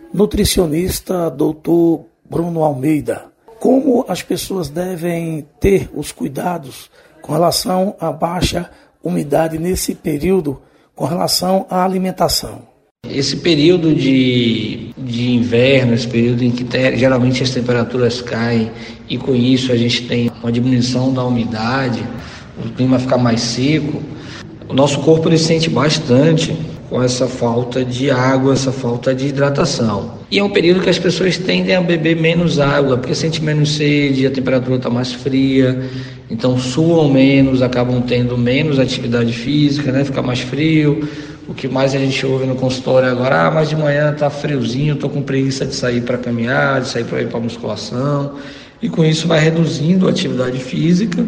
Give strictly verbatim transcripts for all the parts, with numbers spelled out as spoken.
Nutricionista doutor Bruno Almeida, como as pessoas devem ter os cuidados com relação à baixa umidade nesse período, com relação à alimentação? Esse período de, de inverno, esse período em que te, geralmente as temperaturas caem e com isso a gente tem uma diminuição da umidade, o clima fica mais seco, o nosso corpo ele sente bastante com essa falta de água, essa falta de hidratação. E é um período que as pessoas tendem a beber menos água, porque sente menos sede, a temperatura está mais fria, então suam menos, acabam tendo menos atividade física, né? Fica mais frio. O que mais a gente ouve no consultório agora, ah, mas de manhã está friozinho, estou com preguiça de sair para caminhar, de sair para ir para musculação, e com isso vai reduzindo a atividade física.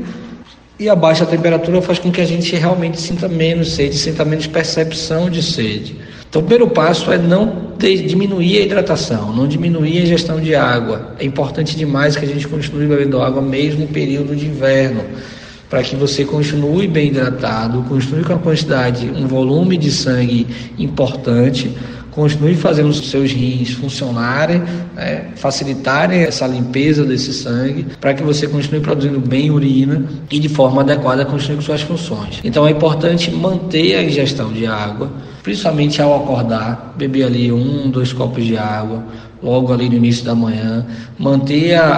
E a baixa temperatura faz com que a gente realmente sinta menos sede, sinta menos percepção de sede. Então o primeiro passo é não ter, diminuir a hidratação, não diminuir a ingestão de água. É importante demais que a gente continue bebendo água mesmo no período de inverno, para que você continue bem hidratado, continue com a quantidade, um volume de sangue importante, continue fazendo os seus rins funcionarem, né, facilitarem essa limpeza desse sangue, para que você continue produzindo bem urina e de forma adequada continue com suas funções. Então é importante manter a ingestão de água, principalmente ao acordar, beber ali um, dois copos de água, logo ali no início da manhã, manter a,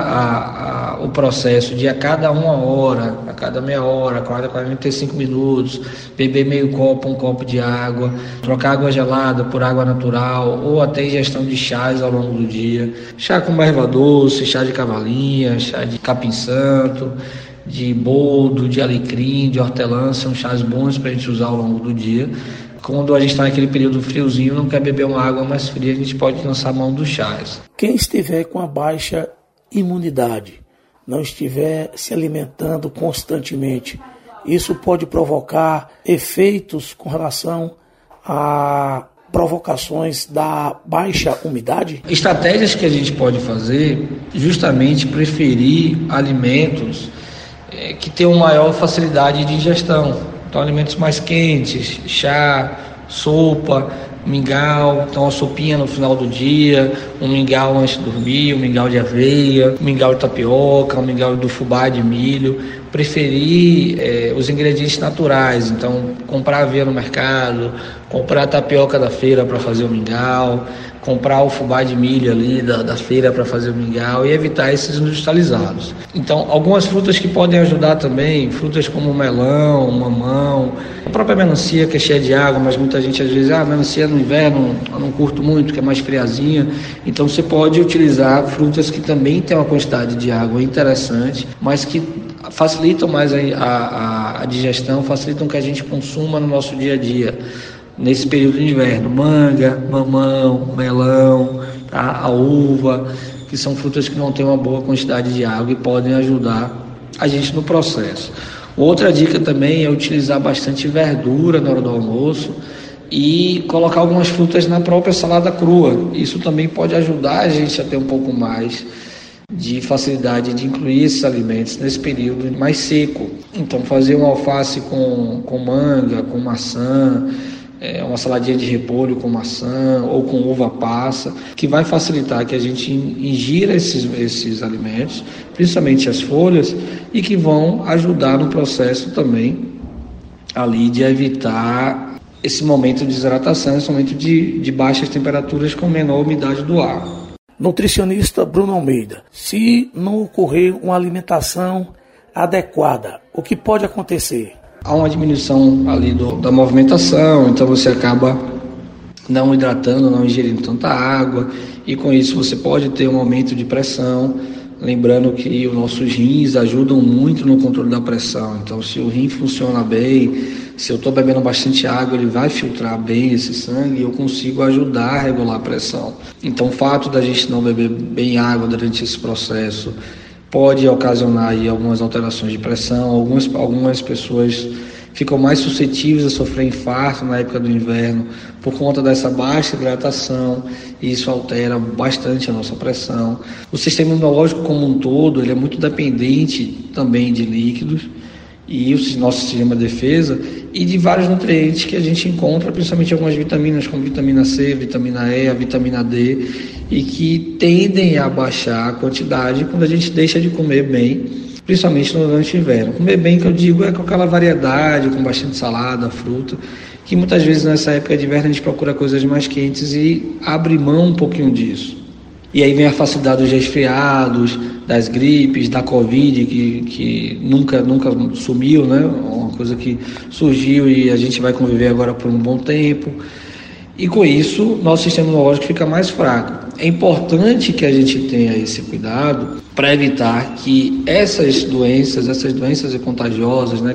a, a, o processo de a cada uma hora, a cada meia hora, a cada quarenta e cinco minutos, beber meio copo, um copo de água, trocar água gelada por água natural, ou até ingestão de chás ao longo do dia, chá com erva doce, chá de cavalinha, chá de capim-santo, de boldo, de alecrim, de hortelã, são chás bons para a gente usar ao longo do dia. Quando a gente está naquele período friozinho, não quer beber uma água mais fria, a gente pode lançar a mão dos chás. Quem estiver com a baixa imunidade, não estiver se alimentando constantemente, isso pode provocar efeitos com relação a provocações da baixa umidade? Estratégias que a gente pode fazer, justamente preferir alimentos é, que tenham maior facilidade de ingestão. Então, alimentos mais quentes, chá, sopa, mingau, então uma sopinha no final do dia, um mingau antes de dormir, um mingau de aveia, um mingau de tapioca, um mingau do fubá de milho. Preferir é, os ingredientes naturais, então comprar aveia no mercado, comprar a tapioca da feira para fazer o mingau, comprar o fubá de milho ali da, da feira para fazer o mingau e evitar esses industrializados. Então, algumas frutas que podem ajudar também, frutas como melão, mamão, a própria melancia que é cheia de água, mas muita gente às vezes, ah, melancia no inverno eu não curto muito, que é mais friazinha. Então, você pode utilizar frutas que também têm uma quantidade de água interessante, mas que facilitam mais a, a, a digestão, facilitam que a gente consuma no nosso dia a dia. Nesse período de inverno, manga, mamão, melão, tá? A uva, que são frutas que não têm uma boa quantidade de água e podem ajudar a gente no processo. Outra dica também é utilizar bastante verdura na hora do almoço e colocar algumas frutas na própria salada crua. Isso também pode ajudar a gente a ter um pouco mais de facilidade de incluir esses alimentos nesse período mais seco. Então, fazer uma alface com, com manga, com maçã, é, uma saladinha de repolho com maçã ou com uva passa, que vai facilitar que a gente ingira esses, esses alimentos, principalmente as folhas, e que vão ajudar no processo também ali de evitar esse momento de desidratação, esse momento de, de baixas temperaturas com menor umidade do ar. Nutricionista Bruno Almeida, se não ocorrer uma alimentação adequada, o que pode acontecer? Há uma diminuição ali do, da movimentação, então você acaba não hidratando, não ingerindo tanta água, e com isso você pode ter um aumento de pressão. Lembrando que os nossos rins ajudam muito no controle da pressão, então se o rim funciona bem, se eu estou bebendo bastante água, ele vai filtrar bem esse sangue e eu consigo ajudar a regular a pressão. Então o fato da gente não beber bem água durante esse processo pode ocasionar aí algumas alterações de pressão. Algumas, algumas pessoas ficam mais suscetíveis a sofrer infarto na época do inverno por conta dessa baixa hidratação, e isso altera bastante a nossa pressão. O sistema imunológico como um todo, ele é muito dependente também de líquidos, e o nosso sistema de defesa, e de vários nutrientes que a gente encontra, principalmente algumas vitaminas, como vitamina C, vitamina E, a vitamina D, e que tendem a baixar a quantidade quando a gente deixa de comer bem, principalmente no durante o inverno. Comer bem, que eu digo, é com aquela variedade, com bastante salada, fruta, que muitas vezes nessa época de inverno a gente procura coisas mais quentes e abre mão um pouquinho disso. E aí vem a facilidade dos resfriados, das gripes, da Covid, que, que nunca, nunca sumiu, né? Uma coisa que surgiu e a gente vai conviver agora por um bom tempo. E com isso, nosso sistema imunológico fica mais fraco. É importante que a gente tenha esse cuidado para evitar que essas doenças, essas doenças contagiosas, né?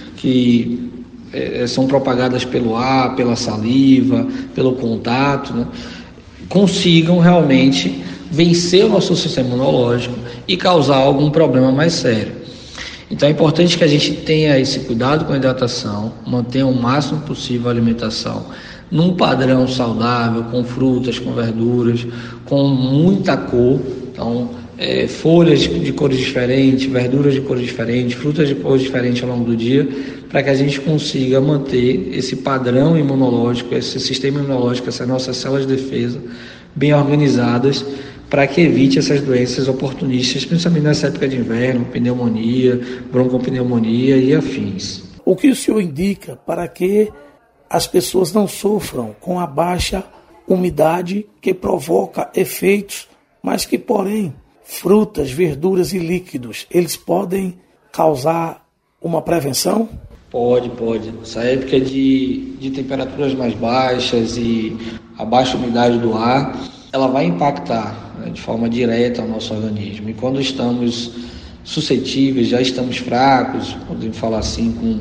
Que é, são propagadas pelo ar, pela saliva, pelo contato, né? Consigam realmente vencer o nosso sistema imunológico e causar algum problema mais sério. Então é importante que a gente tenha esse cuidado com a hidratação, mantenha o máximo possível a alimentação num padrão saudável, com frutas, com verduras, com muita cor, então é, folhas de cores diferentes, verduras de cores diferentes, frutas de cores diferentes ao longo do dia, para que a gente consiga manter esse padrão imunológico, esse sistema imunológico, essas nossas células de defesa bem organizadas, para que evite essas doenças oportunistas, principalmente nessa época de inverno, pneumonia, broncopneumonia e afins. O que o senhor indica para que as pessoas não sofram com a baixa umidade que provoca efeitos, mas que, porém, frutas, verduras e líquidos, eles podem causar uma prevenção? Pode, pode. Essa época de, de temperaturas mais baixas e a baixa umidade do ar, ela vai impactar, né, de forma direta ao nosso organismo. E quando estamos suscetíveis, já estamos fracos, podemos falar assim, com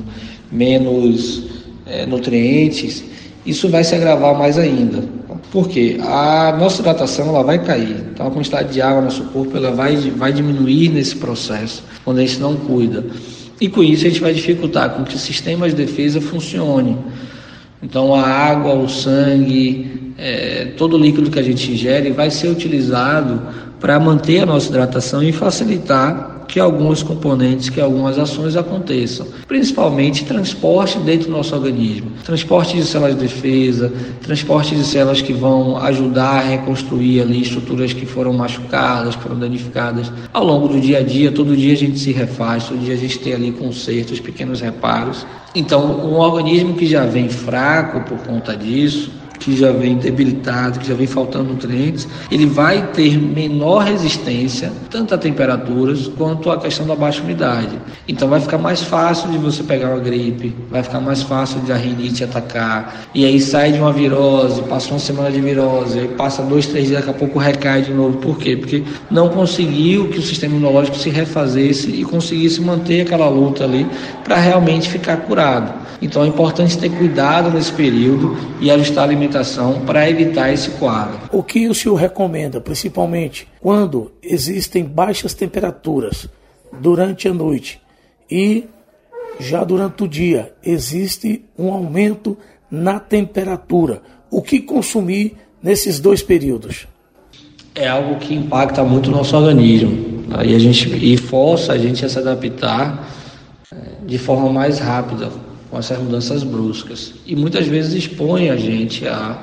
menos é, nutrientes, isso vai se agravar mais ainda. Por quê? A nossa hidratação ela vai cair, então a quantidade de água no nosso corpo ela vai, vai diminuir nesse processo, quando a gente não cuida. E com isso a gente vai dificultar com que o sistema de defesa funcione. Então a água, o sangue, é, todo o líquido que a gente ingere vai ser utilizado para manter a nossa hidratação e facilitar que alguns componentes, que algumas ações aconteçam. Principalmente transporte dentro do nosso organismo. Transporte de células de defesa, transporte de células que vão ajudar a reconstruir ali estruturas que foram machucadas, que foram danificadas. Ao longo do dia a dia, todo dia a gente se refaz, todo dia a gente tem ali consertos, pequenos reparos. Então, um organismo que já vem fraco por conta disso, que já vem debilitado, que já vem faltando nutrientes, ele vai ter menor resistência, tanto a temperaturas quanto a questão da baixa umidade. Então vai ficar mais fácil de você pegar uma gripe, vai ficar mais fácil de a rinite atacar, e aí sai de uma virose, passa uma semana de virose, aí passa dois, três dias, daqui a pouco recai de novo. Por quê? Porque não conseguiu que o sistema imunológico se refazesse e conseguisse manter aquela luta ali para realmente ficar curado. Então é importante ter cuidado nesse período e ajustar a alimentação para evitar esse quadro. O que o senhor recomenda, principalmente quando existem baixas temperaturas durante a noite e já durante o dia existe um aumento na temperatura? O que consumir nesses dois períodos? É algo que impacta muito o nosso organismo, né? e, a gente, e força a gente a se adaptar de forma mais rápida com essas mudanças bruscas. E muitas vezes expõe a gente a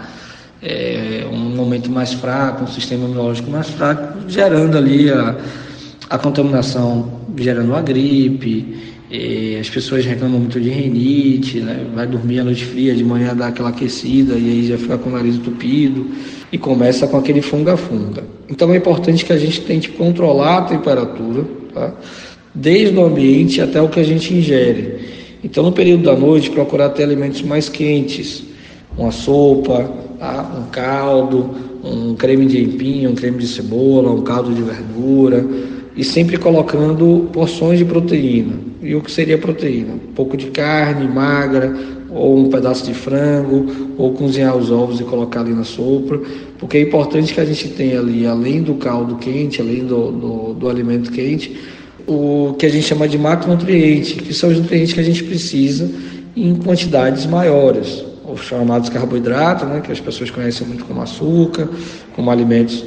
é, um momento mais fraco, um sistema imunológico mais fraco, gerando ali a, a contaminação, gerando a gripe. E as pessoas reclamam muito de rinite, né? Vai dormir à noite fria, de manhã dá aquela aquecida e aí já fica com o nariz entupido e começa com aquele funga-funga. Então é importante que a gente tente controlar a temperatura, tá? Desde o ambiente até o que a gente ingere. Então, no período da noite, procurar ter alimentos mais quentes, uma sopa, tá? um caldo, um creme de empim, um creme de cebola, um caldo de verdura, e sempre colocando porções de proteína. E o que seria proteína? Um pouco de carne magra, ou um pedaço de frango, ou cozinhar os ovos e colocar ali na sopa, porque é importante que a gente tenha ali, além do caldo quente, além do, do, do alimento quente, o que a gente chama de macronutrientes, que são os nutrientes que a gente precisa em quantidades maiores, os chamados carboidratos, né, que as pessoas conhecem muito como açúcar, como alimentos que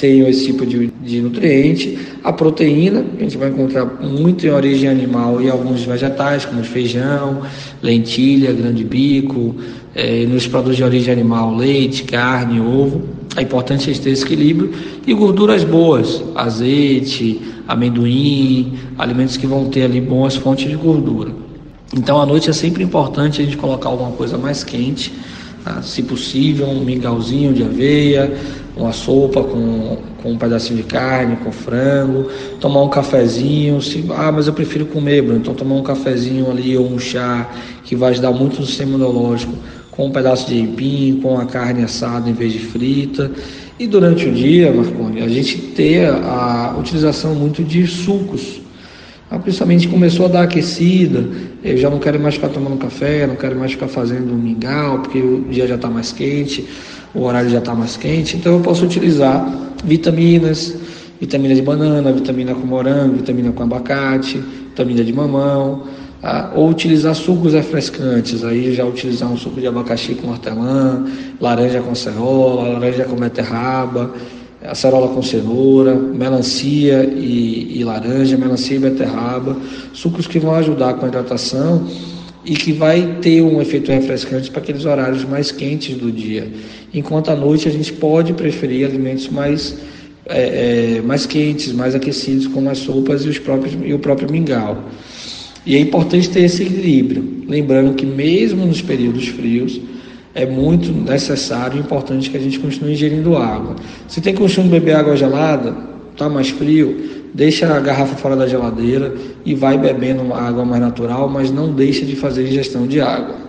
tenham esse tipo de, de nutriente. A proteína, a gente vai encontrar muito em origem animal e alguns vegetais, como feijão, lentilha, grande bico, é, nos produtos de origem animal, leite, carne, ovo. É importante a gente ter esse equilíbrio. E gorduras boas, azeite, amendoim, alimentos que vão ter ali boas fontes de gordura. Então à noite é sempre importante a gente colocar alguma coisa mais quente, tá? Se possível um mingauzinho de aveia, uma sopa com, com um pedacinho de carne, com frango, tomar um cafezinho, se, ah, mas eu prefiro comer, Bruno, então tomar um cafezinho ali ou um chá que vai ajudar muito no sistema imunológico, com um pedaço de aipim, com a carne assada em vez de frita. E durante o dia, Marconi, a gente ter a utilização muito de sucos. Principalmente começou a dar aquecida, eu já não quero mais ficar tomando café, não quero mais ficar fazendo mingau, porque o dia já está mais quente, o horário já está mais quente, então eu posso utilizar vitaminas, vitamina de banana, vitamina com morango, vitamina com abacate, vitamina de mamão, tá? Ou utilizar sucos refrescantes, aí já utilizar um suco de abacaxi com hortelã, laranja com acerola, laranja com beterraba, acerola com cenoura, melancia e, e laranja, melancia e beterraba, sucos que vão ajudar com a hidratação e que vai ter um efeito refrescante para aqueles horários mais quentes do dia. Enquanto à noite a gente pode preferir alimentos mais, é, é, mais quentes, mais aquecidos, como as sopas e, os próprios, e o próprio mingau. E é importante ter esse equilíbrio, lembrando que mesmo nos períodos frios, é muito necessário e importante que a gente continue ingerindo água. Se tem costume de beber água gelada, está mais frio, deixa a garrafa fora da geladeira e vai bebendo água mais natural, mas não deixa de fazer ingestão de água.